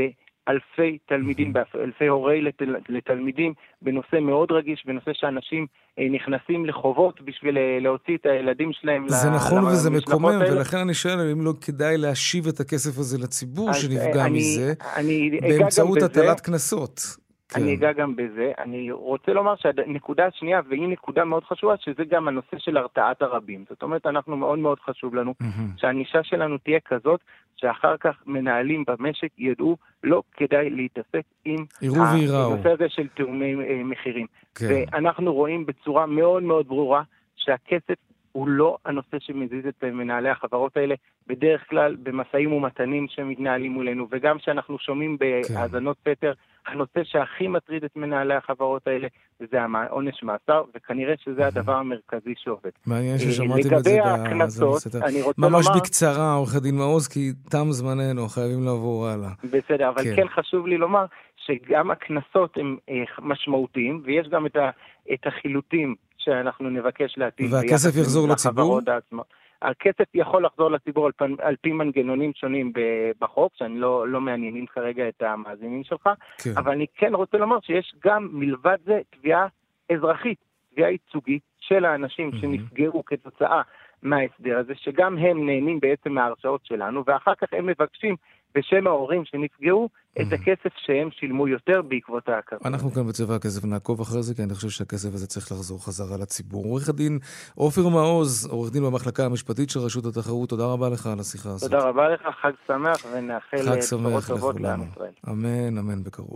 אלפי תלמידים, אלפי הורי לתלמידים, בנושא מאוד רגיש, בנושא שאנשים נכנסים לחובות בשביל להוציא את הילדים שלהם. זה נכון וזה מקומם, ולכן אני שואל אם לא כדאי להשיב את הכסף הזה לציבור שנפגע מזה, באמצעות הטלת קנסות. אני אגע גם בזה. אני רוצה לומר שהנקודה השנייה, והיא נקודה מאוד חשובה, שזה גם הנושא של הרתעת הרבים. זאת אומרת, אנחנו מאוד מאוד חשוב לנו שהענישה שלנו תהיה כזאת, שאחר כך מנהלים במשק ידעו לא כדאי להתעסק עם הנושא הזה של תאומי מחירים. ואנחנו רואים בצורה מאוד מאוד ברורה שהכסף הוא לא הנושא שמזיז את מנהלי החברות האלה, בדרך כלל במשאים ומתנים שמתנהלים מולנו, וגם שאנחנו שומעים בהאזנות סתר, הנושא שהכי מטריד את מנהלי החברות האלה, זה העונש מאסר, וכנראה שזה הדבר המרכזי שעובד. מעניין ששמעתם את זה בהאזנות סתר. ממש בקצרה, עורך הדין מעוז, כי תם זמננו, חייבים לעבור הלאה. בסדר, אבל כן חשוב לי לומר, שגם הקנסות הם משמעותיים, ויש גם את החילוטים שאנחנו נבקש להטיל. והכסף יחזור לציבור? הכסף יכול לחזור לציבור על פי מנגנונים שונים בחוק, שאני לא מעניינים כרגע את המאזינים שלך, אבל אני כן רוצה לומר שיש גם מלבד זה תביעה אזרחית, תביעה ייצוגית של האנשים שנפגעו כתוצאה מההסדר הזה, שגם הם נהנים בעצם מההרשאות שלנו, ואחר כך הם מבקשים בשם ההורים שנפגעו את הכסף שהם שילמו יותר בעקבות ההכרה. אנחנו כאן בצבע הכסף נעקוב אחרי זה, כי אני חושב שהכסף הזה צריך לחזור חזרה לציבור. עורך הדין עופר מעוז, עורך דין במחלקה המשפטית של רשות התחרות, תודה רבה לך על השיחה הזאת. תודה רבה לך, חג שמח, ונאחל בשורות טובות לעם ישראל. אמן, אמן בקרוב.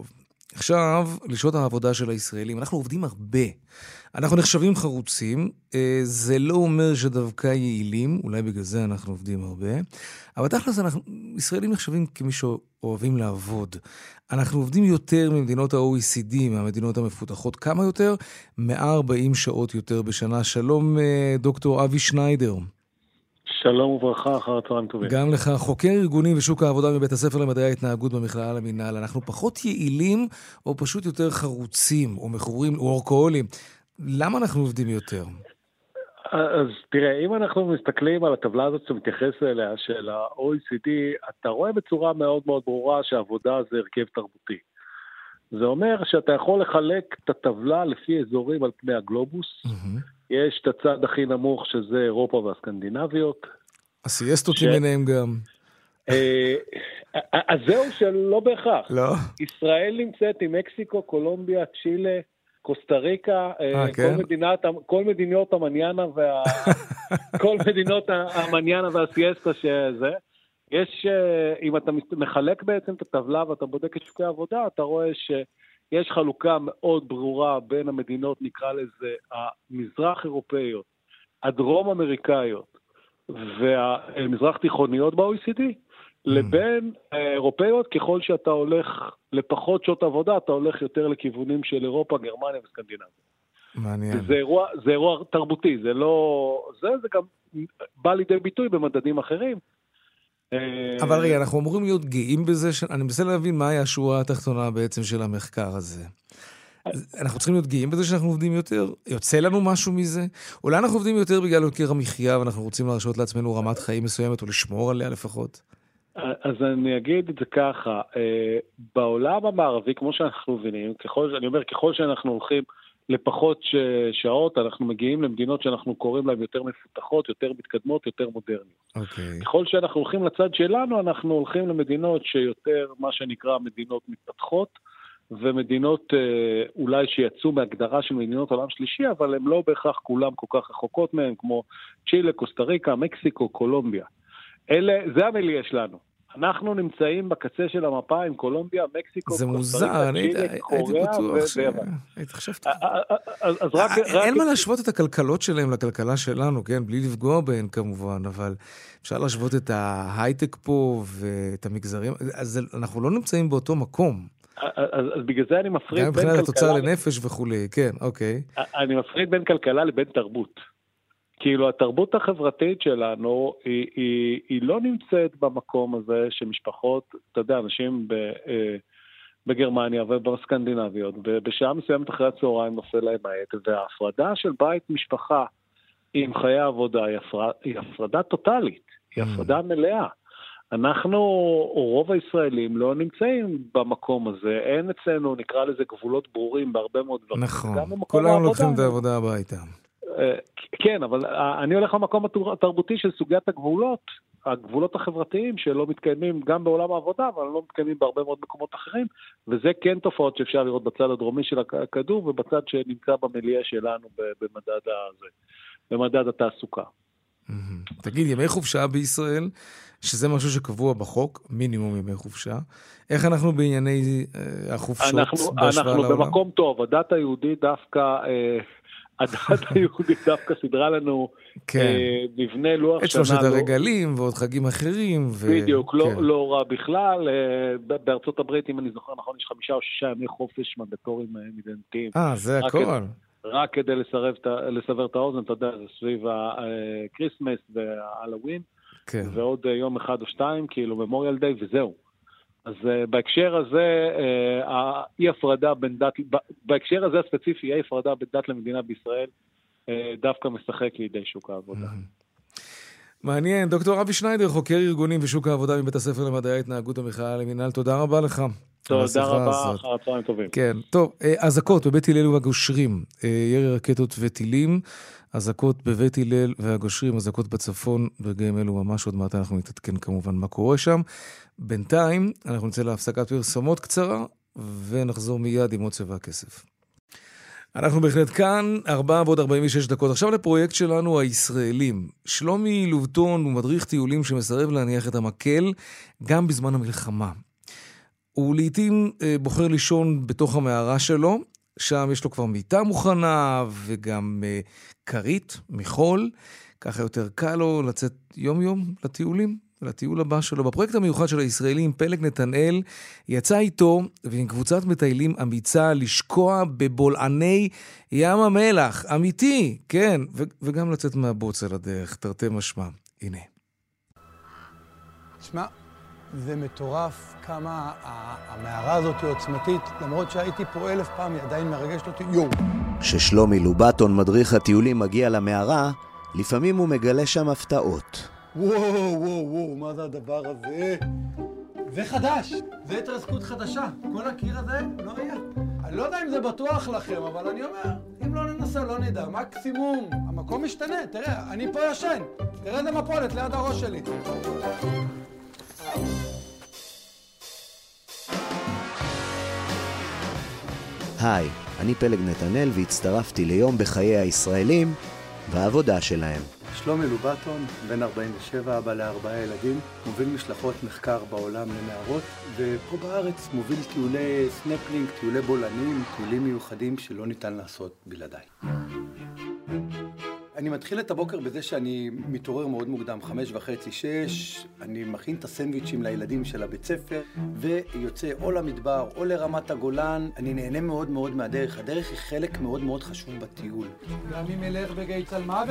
עכשיו, לשעות העבודה של הישראלים. אנחנו עובדים הרבה. אנחנו נחשבים חרוצים. זה לא אומר שדווקא יעילים, אולי בגלל זה אנחנו עובדים הרבה. אבל תכלס, ישראלים נחשבים כמי שאוהבים לעבוד. אנחנו עובדים יותר ממדינות ה-OECD, מהמדינות המפותחות. כמה יותר? 140 שעות יותר בשנה. שלום, דוקטור אבי שניידר. שלום וברכה, אחר הצהריים טובים. גם לך, חוקר ארגונים ושוק העבודה מבית הספר למדעי ההתנהגות במכללה למינהל. אנחנו פחות יעילים או פשוט יותר חרוצים או מכורים או אורקאולים? למה אנחנו עובדים יותר? אז תראה, אם אנחנו מסתכלים על הטבלה הזאת שמתייחס אליה של ה-OECD, אתה רואה בצורה מאוד מאוד ברורה שהעבודה זה הרכב תרבותי. זה אומר שאתה יכול לחלק את הטבלה לפי אזורים על פני הגלובוס. יש את הצד הכי נמוך שזה אירופה והסקנדינביות. הסייסטות ביניהם גם. אז זהו שלא בהכרח. לא. ישראל נמצאת עם מקסיקו, קולומביה, צ'ילה, קוסטה ריקה, כל מדינות המניאנה כל מדינות המניאנה והסייסטה שזה. יש, אם אתה מחלק בעצם את הטבלה ואתה בודק את שוקי העבודה, אתה רואה שיש חלוקה מאוד ברורה בין המדינות, נקרא לזה, המזרח אירופאיות, הדרום אמריקאיות והמזרח תיכוניות ב-OECD, לבין האירופאיות. ככל שאתה הולך לפחות שעות עבודה, אתה הולך יותר לכיוונים של אירופה, גרמניה וסקנדינביה. מעניין. זה אירוע תרבותי, זה גם בא לידי ביטוי במדדים אחרים. אבל רגע, אנחנו אמורים להיות גאים בזה, אני מנסה להבין מה היה השורה התחתונה בעצם של המחקר הזה. אנחנו צריכים להיות גאים בזה שאנחנו עובדים יותר? יוצא לנו משהו מזה? אולי אנחנו עובדים יותר בגלל יוקר המחיה, ואנחנו רוצים להרשות לעצמנו רמת חיים מסוימת, או לשמור עליה לפחות? אז אני אגיד את זה ככה, בעולם המערבי, כמו שאנחנו מבינים, ככל שאנחנו הולכים לפחות שעות, אנחנו מגיעים למדינות שאנחנו קוראים להן יותר מפותחות, יותר מתקדמות, יותר מודרניות. Okay. ככל שאנחנו הולכים לצד שלנו, אנחנו הולכים למדינות שיותר, מה שנקרא, מדינות מתפתחות, ומדינות אולי שיצאו מהגדרה של מדינות עולם שלישי, אבל הן לא בהכרח כולם כל כך רחוקות מהן, כמו צ'ילה, קוסטה ריקה, מקסיקו, קולומביה. זה המיליה שלנו. אנחנו נמצאים בקצה של המפה עם קולומביה, מקסיקו, זה מוזר, הייתי בטוח הייתי חשבת. אין מה להשוות את הכלכלות שלהם לכלכלה שלנו, כן? בלי לפגוע בהן כמובן, אבל אפשר להשוות את ההייטק פה ואת המגזרים, אז אנחנו לא נמצאים באותו מקום. אז בגלל זה אני מפריד בין כלכלה... גם מבחינת התוצר לנפש וכולי, כן, אוקיי. אני מפריד בין כלכלה לבין תרבות. כאילו, התרבות החברתית שלנו היא לא נמצאת במקום הזה שמשפחות, אתה יודע, אנשים בגרמניה ובסקנדינביות, ובשעה מסוימת אחרי הצהריים נופל להם העט, וההפרדה של בית משפחה עם חיי עבודה היא הפרדה טוטלית, היא הפרדה מלאה. אנחנו, או רוב הישראלים, לא נמצאים במקום הזה, אין אצלנו, נקרא לזה, גבולות ברורים בהרבה מאוד דברים. נכון, כולנו לוקחים את העבודה הביתה. כן, אבל אני הולך למקום התרבותי של סוגיית הגבולות החברתיים שלא מתקיימים גם בעולם העבודה, אבל לא מתקיימים בהרבה מאוד מקומות אחרים, וזה כן תופעות שאפשר לראות בצד הדרומי של הכדור, ובצד שנמצא במיליה שלנו במדד התעסוקה. תגיד, ימי חופשה בישראל, שזה משהו שקבוע בחוק, מינימום ימי חופשה, איך אנחנו בענייני החופשות בהשוואה לעולם? אנחנו במקום טוב, הדת היהודית דווקא סדרה לנו מבנה לוח שנה. את שלושת הרגלים ועוד חגים אחרים. בדיוק, לא רע בכלל. בארצות הברית, אם אני זוכר נכון, יש 5 או 6 ימי חופש מנדטוריים מדינתיים. זה הכל. רק כדי לסבר את האוזן, אתה יודע, זה סביב הקריסמס וההלווין, ועוד יום אחד או 2, כאילו ממוריאל דיי, וזהו. אז בהקשר הזה, בהקשר הזה הספציפי, הפרדה בין דת למדינה בישראל, דווקא משחק לידי שוק העבודה. מעניין. דוקטור אבי שניידר, חוקר ארגונים ושוק העבודה מבית הספר למדעי ההתנהגות במכללה למינהל, תודה רבה לך. תודה רבה, אחר הצהריים טובים. כן, טוב, אזעקות בבית הלל והגושרים, ירי רקטות וטילים, אזעקות בבית הלל והגושרים, אזעקות בצפון, ברגעים אלו ממש עוד מעט אנחנו נתעדכן כמובן מה קורה שם. בינתיים אנחנו נצא להפסקת פרסומות קצרה, ונחזור מיד עם עוד צבע הכסף. אנחנו בהחלט כאן, 4:46. עכשיו לפרויקט שלנו, הישראלים. שלומי לובטון הוא מדריך טיולים שמסרב להניח את המקל גם בזמן המלחמה. הוא לעתים בוחר לישון בתוך המערה שלו, שם יש לו כבר מיטה מוכנה וגם קרית מחול, ככה יותר קל לו לצאת יום-יום לטיולים, לטיול הבא שלו. בפרויקט המיוחד של הישראלים, פלג נתנאל יצא איתו ועם קבוצת מטיילים אמיצה לשקוע בבולעני ים המלח, אמיתי, כן, וגם לצאת מהבוץ על הדרך, תרתי משמע. הנה. תשמע, זה מטורף כמה המערה הזאת היא עוצמתית, למרות שהייתי פה 1000 פעם, היא עדיין מרגשת אותי. כששלומי לובטון, מדריך הטיולים, מגיע למערה, לפעמים הוא מגלה שם הפתעות. וואו, מה זה הדבר הזה? זה חדש, זה התרסקות חדשה. כל הקיר הזה לא היה. אני לא יודע אם זה בטוח לכם, אבל אני אומר, אם לא ננסה, לא נדע. מקסימום, המקום משתנה. תראה, אני פה ישן. תראה איזה מפולת ליד הראש שלי. היי, אני פלג נתנאל והצטרפתי ליום בחיי הישראלים והעבודה שלהם. שלומי לובטון, בן 47, אבא ל4 ילדים, מוביל משלחות מחקר בעולם למערות, ופה בארץ מוביל טיולי סנפלינג, טיולי בולענים, טיולים מיוחדים שלא ניתן לעשות בלעדיי. אני מתחיל את הבוקר בזה שאני מתעורר מאוד מוקדם, 5:30, 6, אני מכין את הסנדוויצ'ים לילדים של הבית ספר, ויוצא או למדבר או לרמת הגולן. אני נהנה מאוד מאוד מהדרך. הדרך היא חלק מאוד מאוד חשוב בטיול. גם אם ילך בגיא צל מוות,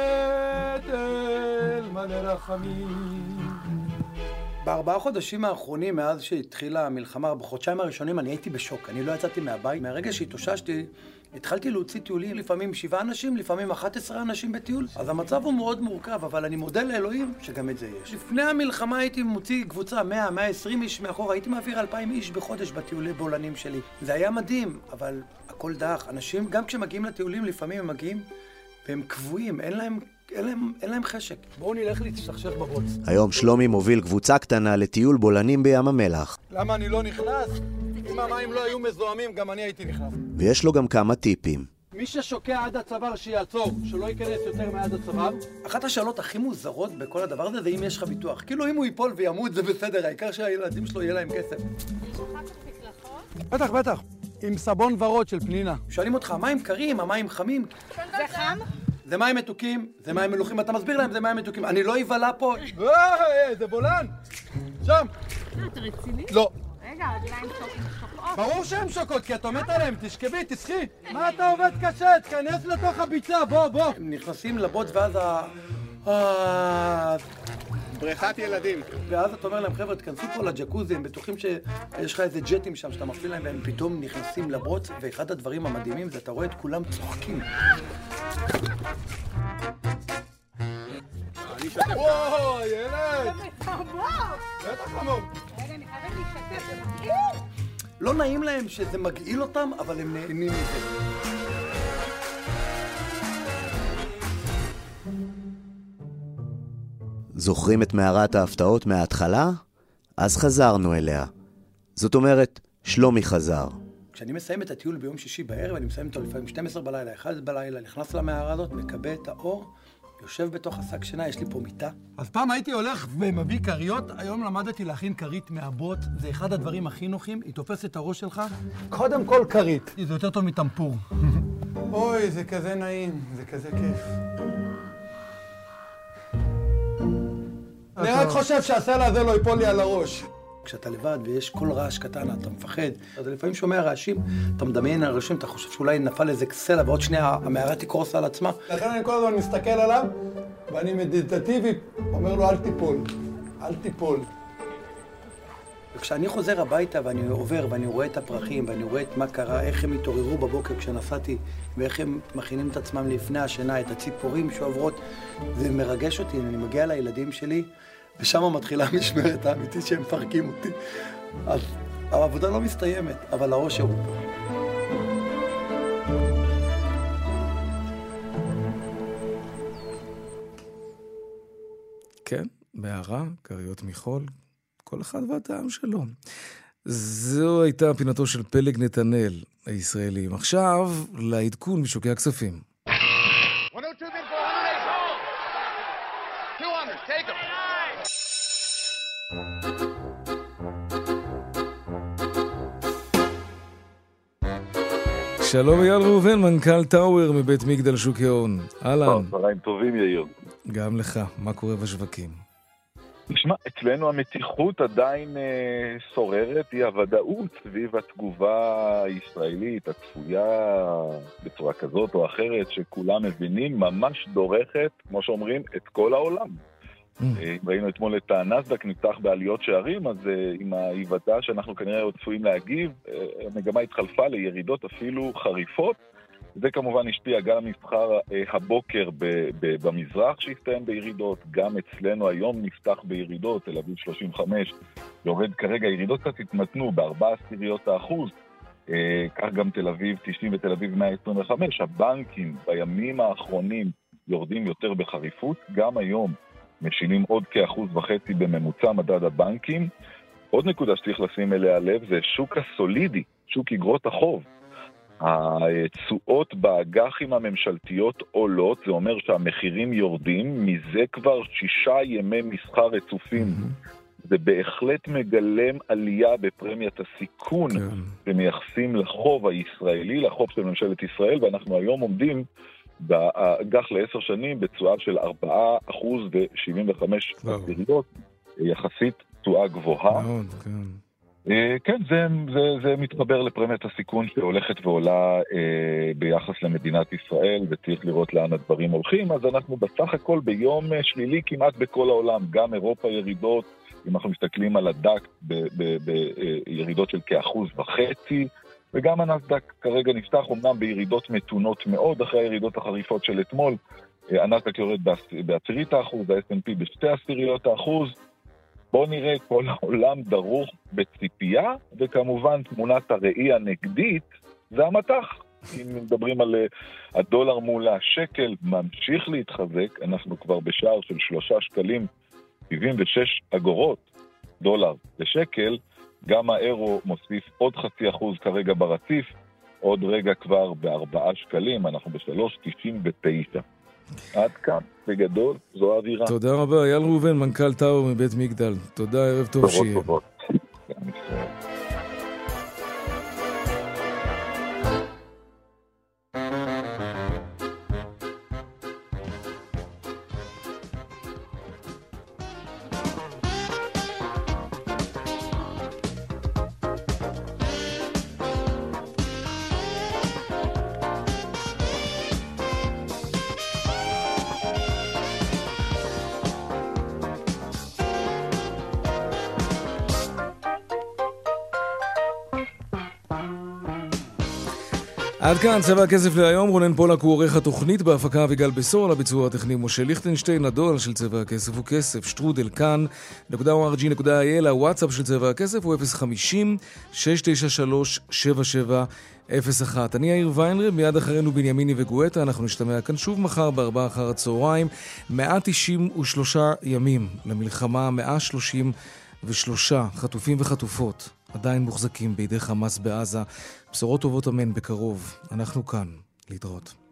אל מלא רחמים. ב4 חודשים האחרונים, מאז שהתחילה המלחמה, בחודשיים הראשונים אני הייתי בשוק. אני לא יצאתי מהבית. מהרגע שהתאוששתי, התחלתי להוציא טיולים, לפעמים 7 אנשים, לפעמים 11 אנשים בטיול. אז המצב הוא מאוד מורכב, אבל אני מודה לאלוהים שגם את זה יש. לפני המלחמה הייתי מוציא קבוצה 100-120 איש מאחור, הייתי מעביר 2,000 איש בחודש בטיולי בולענים שלי. זה היה מדהים, אבל הכל דח. אנשים, גם כשמגיעים לטיולים, לפעמים הם מגיעים והם קבועים, אין להם חשק. בואו נלך להשתכשך בבוץ. היום שלומי מוביל קבוצה קטנה לטיול בולענים בים המלח. למה אני לא נכנס? אם המים לא היו מזוהמים, גם אני הייתי נכנס. ויש לו גם כמה טיפים. מי ששוקע עד הצוואר שיעצור, שלא ייכנס יותר מעד הצוואר. אחת השאלות הכי מוזרות בכל הדבר הזה זה אם יש לך ביטוח. כאילו אם הוא ייפול וימות זה בסדר, העיקר שהילדים שלו יהיה להם כסף. יש אחר כך מקלחות? בטח. עם סבון ורוד של פנינה. שואלים אותך, המים קרים, המים חמים? זה חם? זה מים מתוקים, זה מים מלוכים, אתה מסביר להם, זה מים מתוקים. אני לא אבלע פה. זה בולען. שם. אתה רציני? לא. רגע, הרגליים שוקעות. ברור שהם שוקעות, כי אתה מת עליהם, תשכבי, תשחי. מה אתה עובד קשה? תכנס לתוך הביצה, בוא. הם נכנסים לבוץ ואז בריכת ילדים. ואז אתה אומר להם, חבר'ה, תכנסו פה לג'קוזי, הם בטוחים שיש לך איזה ג'טים שם שאתה מפעיל להם, והם פתאום נכנסים לבוץ, ואחד הדברים המדהימים זה, אתה רואה את כולם צוחקים. וואו, ילד! בטח חמור. רגע, אני חייבת להשתתף, זה מגעיל? לא נעים להם שזה מגעיל אותם, אבל הם נהנים מזה. זוכרים את מערת ההפתעות מההתחלה? אז חזרנו אליה. זאת אומרת, שלומי חזר. כשאני מסיים את הטיול ביום שישי בערב, אני מסיים אותו לפעמים 12 בלילה, 1 בלילה, נכנס למערה הזאת, מקבל את האור, יושב בתוך השק שינה, יש לי פה מיטה. אז פעם הייתי הולך ומביא קריות, היום למדתי להכין קרית מהבוט, זה אחד הדברים הכי נוחים, היא תופסת את הראש שלך. קודם כל קרית. זה יותר טוב מטמפור. אוי, זה כזה נעים, זה כזה כיף. אני רק חושב שהסלע הזה לא ייפול לי על הראש. כשאתה לבד ויש כל רעש קטן, אתה מפחד. אתה לפעמים שומע רעשים, אתה מדמיין על הרעשים, אתה חושב שאולי נפל איזה סלע, ועוד שנייה המערה תקרוס על עצמה. לכן אני כל הזמן מסתכל עליו, ואני מדיטטיבי, אומר לו, אל תיפול. וכשאני חוזר הביתה ואני עובר ואני רואה את הפרחים ואני רואה את מה קרה, איך הם התעוררו בבוקר כשנסעתי ואיך הם מכינים את עצמם לפני השינה, את הציפורים שעוברות, זה מרגש אותי. אני מגיע לילדים שלי ושם מתחילה המשמרת האמיתית שהם מפרקים אותי. אז העבודה לא מסתיימת, אבל האושר הוא פה. כן, מערה, קריות מחול, כל אחד והטעם שלו. זו הייתה פינתו של פלג נתנאל, הישראלים. עכשיו, לעדכון משוקי הכספים. 102 200, take them. שלום אייל ראובן, מנכ"ל טאוור מבית מגדל שוק ההון. אהלן. צהריים טובים יאיר. גם לך, מה קורה בשווקים? נשמע, אצלנו המתיחות עדיין שוררת, היא הוודאות סביב התגובה הישראלית, הצפויה בצורה כזאת או אחרת, שכולם מבינים, ממש דורכת, כמו שאומרים, את כל העולם. ראינו אתמול את הנסדק נפתח בעליות שערים, אז עם ההיוודע שאנחנו כנראה עוד צפויים להגיב, המגמה התחלפה לירידות אפילו חריפות. זה כמובן השפיע גם מסחר הבוקר במזרח שהסתיים בירידות, גם אצלנו היום נפתח בירידות, תל אביב 35, יורד כרגע, ירידות קצת התמתנו ב4%, כך גם תל אביב 90 ותל אביב 125, הבנקים בימים האחרונים יורדים יותר בחריפות, גם היום משילים עוד כ1.5% בממוצע מדד הבנקים. עוד נקודה שצריך לשים אליה לב זה שוק הסולידי, שוק אגרות החוב. התשואות באג"חים הממשלתיות עולות, זה אומר שהמחירים יורדים, מזה כבר 6 ימי מסחר רצופים. זה בהחלט מגלם עלייה בפרמיית הסיכון שמייחסים לחוב הישראלי, לחוב של ממשלת ישראל, ואנחנו היום עומדים באג"ח ל10 שנים בתשואה של 4% ו-75%, יחסית תשואה גבוהה. כן, זה מתחבר לפרמיית הסיכון שהולכת ועולה ביחס למדינת ישראל, וצריך לראות לאן הדברים הולכים. אז אנחנו בסך הכל ביום שלילי כמעט בכל העולם, גם אירופה ירידות, אם אנחנו מסתכלים על הדק בירידות של כ1.5%, וגם הנסדק כרגע נפתח אומנם בירידות מתונות מאוד אחרי הירידות החריפות של אתמול. הנסדק יורד ב0.1%, ה-S&P ב0.2%. בואו נראה, כל העולם דרוך בציפייה, וכמובן תמונת הראי הנגדית זה המתח. אם מדברים על הדולר מול השקל, ממשיך להתחזק, אנחנו כבר בשער של 3.76 דולר לשקל, גם האירו מוסיף עוד 0.5% כרגע ברציף, עוד רגע כבר ב4 שקלים, אנחנו ב3.99. עד כאן, בגדול, זו האווירה. תודה רבה, אייל ראובן, מנכ"ל טאוור מבית מגדל. תודה, ערב טוב שיהיה. טובות. עד כאן צבע הכסף להיום. רונן פולק הוא עורך התוכנית, בהפקה אביגל בסור, על הביצוע הטכני משה ליכטנשטיין. הדואל של צבע הכסף הוא כסף שטרודל כאן.org.il. הוואטסאפ של צבע הכסף הוא 050-693-7701. אני יאיר ויינרב, מיד אחרינו בנימיני וגואטה. אנחנו נשתמע כאן שוב מחר ב4 אחר הצהריים. 193 ימים למלחמה, 133 חטופים וחטופות עדיין מוחזקים בידי חמאס בעזה. בשורות טובות אמן בקרוב. אנחנו כאן. להתראות.